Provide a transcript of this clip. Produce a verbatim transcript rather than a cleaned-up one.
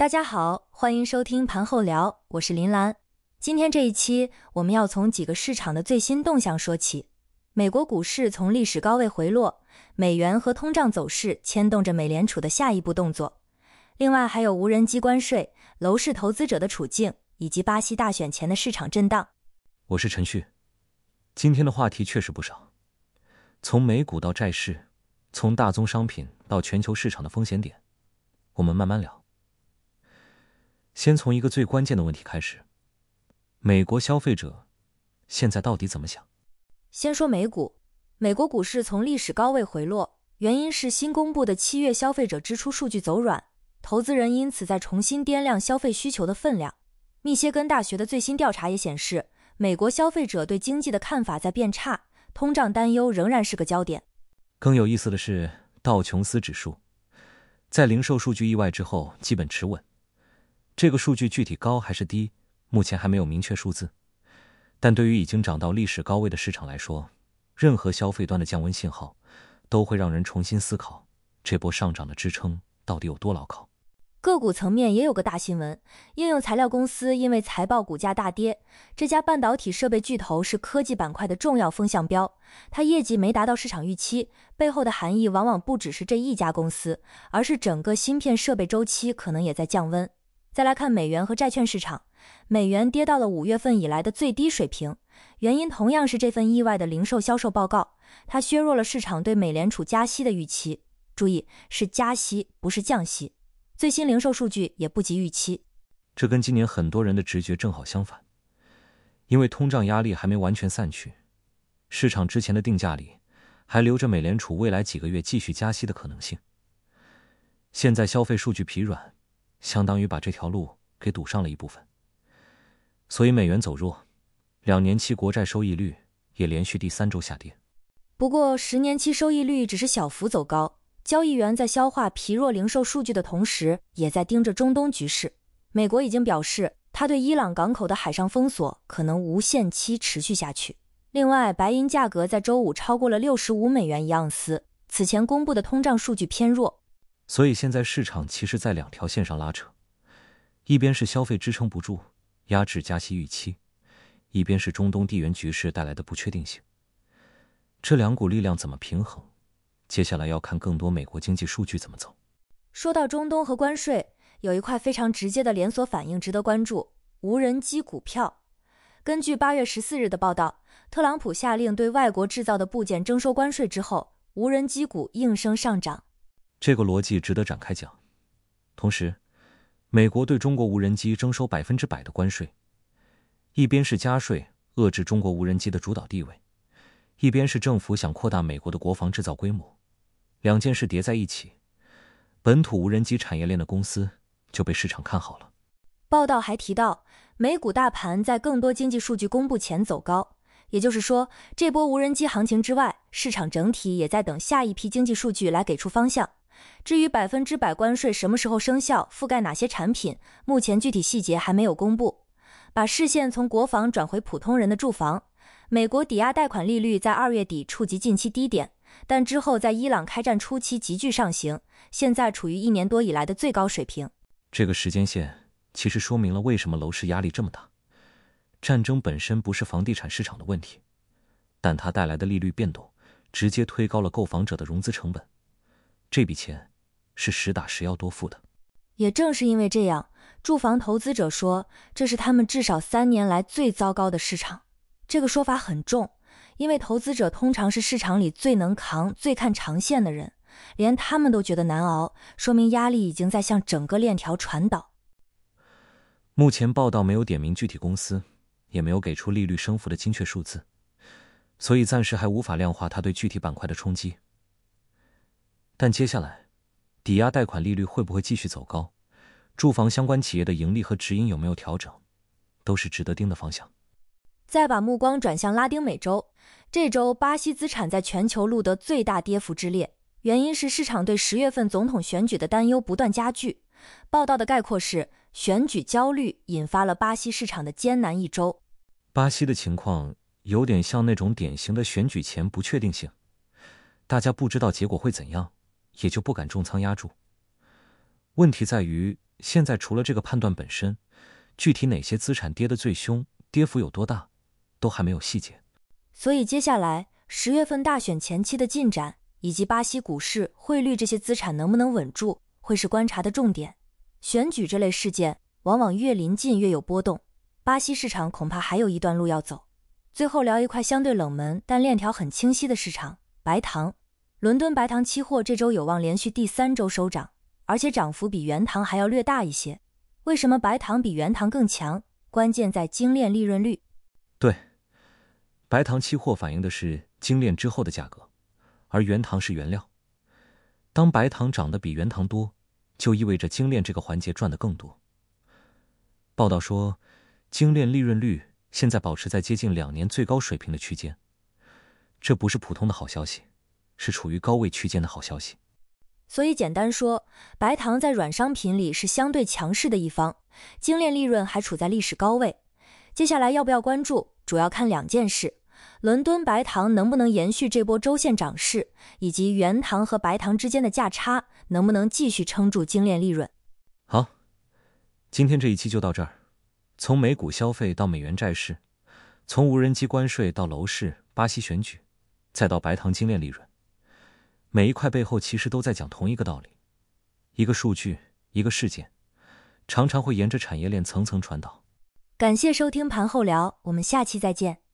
大家好，欢迎收听盘后聊，我是林兰。今天这一期我们要从几个市场的最新动向说起。美国股市从历史高位回落，美元和通胀走势牵动着美联储的下一步动作。另外还有无人机关税、楼市投资者的处境，以及巴西大选前的市场震荡。 我是陈旭。今天的话题确实不少，从美股到债市，从大宗商品到全球市场的风险点，我们慢慢聊。先从一个最关键的问题开始，美国消费者现在到底怎么想？ 先说美股，美国股市从历史高位回落，原因是新公布的七月消费者支出数据走软，投资人因此在重新掂量消费需求的分量。密歇根大学的最新调查也显示，美国消费者对经济的看法在变差，通胀担忧仍然是个焦点。 更有意思的是，道琼斯指数在零售数据意外之后基本持稳，这个数据具体高还是低，目前还没有明确数字。但对于已经涨到历史高位的市场来说，任何消费端的降温信号都会让人重新思考这波上涨的支撑到底有多牢靠。 个股层面也有个大新闻，应用材料公司因为财报股价大跌，这家半导体设备巨头是科技板块的重要风向标，它业绩没达到市场预期，背后的含义往往不只是这一家公司，而是整个芯片设备周期可能也在降温。再来看美元和债券市场，美元跌到了五月份以来的最低水平，原因同样是这份意外的零售销售报告，它削弱了市场对美联储加息的预期。注意，是加息，不是降息。最新零售数据也不及预期。 这跟今年很多人的直觉正好相反，因为通胀压力还没完全散去，市场之前的定价里还留着美联储未来几个月继续加息的可能性。现在消费数据疲软，相当于把这条路给堵上了一部分，所以美元走弱，两年期国债收益率也连续第三周下跌。 不过十年期收益率只是小幅走高，交易员在消化疲弱零售数据的同时，也在盯着中东局势。美国已经表示，他对伊朗港口的海上封锁可能无限期持续下去。另外，白银价格在周五超过了六十五美元一盎司，此前公布的通胀数据偏弱。 所以现在市场其实在两条线上拉扯，一边是消费支撑不住，压制加息预期，一边是中东地缘局势带来的不确定性。这两股力量怎么平衡？接下来要看更多美国经济数据怎么走。 说到中东和关税，有一块非常直接的连锁反应值得关注，无人机股票。根据八月十四日的报道，特朗普下令对外国制造的部件征收关税之后，无人机股应声上涨。 这个逻辑值得展开讲。同时，美国对中国无人机征收百分之百的关税，一边是加税遏制中国无人机的主导地位，一边是政府想扩大美国的国防制造规模，两件事叠在一起，本土无人机产业链的公司就被市场看好了。 报道还提到，美股大盘在更多经济数据公布前走高，也就是说，这波无人机行情之外，市场整体也在等下一批经济数据来给出方向。至于百分之百关税什么时候生效，覆盖哪些产品，目前具体细节还没有公布。把视线从国防转回普通人的住房，美国抵押贷款利率在二月底触及近期低点，但之后在伊朗开战初期急剧上行，现在处于一年多以来的最高水平。 这个时间线其实说明了为什么楼市压力这么大。战争本身不是房地产市场的问题，但它带来的利率变动直接推高了购房者的融资成本，这笔钱是实打实要多付的。 也正是因为这样，住房投资者说这是他们至少三年来最糟糕的市场。这个说法很重，因为投资者通常是市场里最能扛、最看长线的人，连他们都觉得难熬，说明压力已经在向整个链条传导。 目前报道没有点名具体公司，也没有给出利率升幅的精确数字，所以暂时还无法量化它对具体板块的冲击。但接下来，抵押贷款利率会不会继续走高？住房相关企业的盈利和指引有没有调整？都是值得盯的方向。 再把目光转向拉丁美洲，这周巴西资产在全球录得最大跌幅之列，原因是市场对十月份总统选举的担忧不断加剧。报道的概括是，选举焦虑引发了巴西市场的艰难一周。 巴西的情况有点像那种典型的选举前不确定性，大家不知道结果会怎样，也就不敢重仓压住。问题在于现在除了这个判断本身，具体哪些资产跌得最凶，跌幅有多大，都还没有细节。 所以接下来十月份大选前期的进展，以及巴西股市、汇率这些资产能不能稳住，会是观察的重点。选举这类事件往往越临近越有波动，巴西市场恐怕还有一段路要走。最后聊一块相对冷门但链条很清晰的市场，白糖。伦敦白糖期货这周有望连续第三周收涨，而且涨幅比原糖还要略大一些。为什么白糖比原糖更强？关键在精炼利润率。 对，白糖期货反映的是精炼之后的价格，而原糖是原料。当白糖涨得比原糖多，就意味着精炼这个环节赚得更多。报道说，精炼利润率现在保持在接近两年最高水平的区间，这不是普通的好消息，是处于高位区间的好消息。 所以简单说，白糖在软商品里是相对强势的一方，精炼利润还处在历史高位。接下来要不要关注，主要看两件事：伦敦白糖能不能延续这波周线涨势，以及原糖和白糖之间的价差能不能继续撑住精炼利润。 好，今天这一期就到这儿。从美股消费到美元债市，从无人机关税到楼市、巴西选举，再到白糖精炼利润，每一块背后其实都在讲同一个道理。一个数据，一个事件，常常会沿着产业链层层传导。 感谢收听盘后聊，我们下期再见。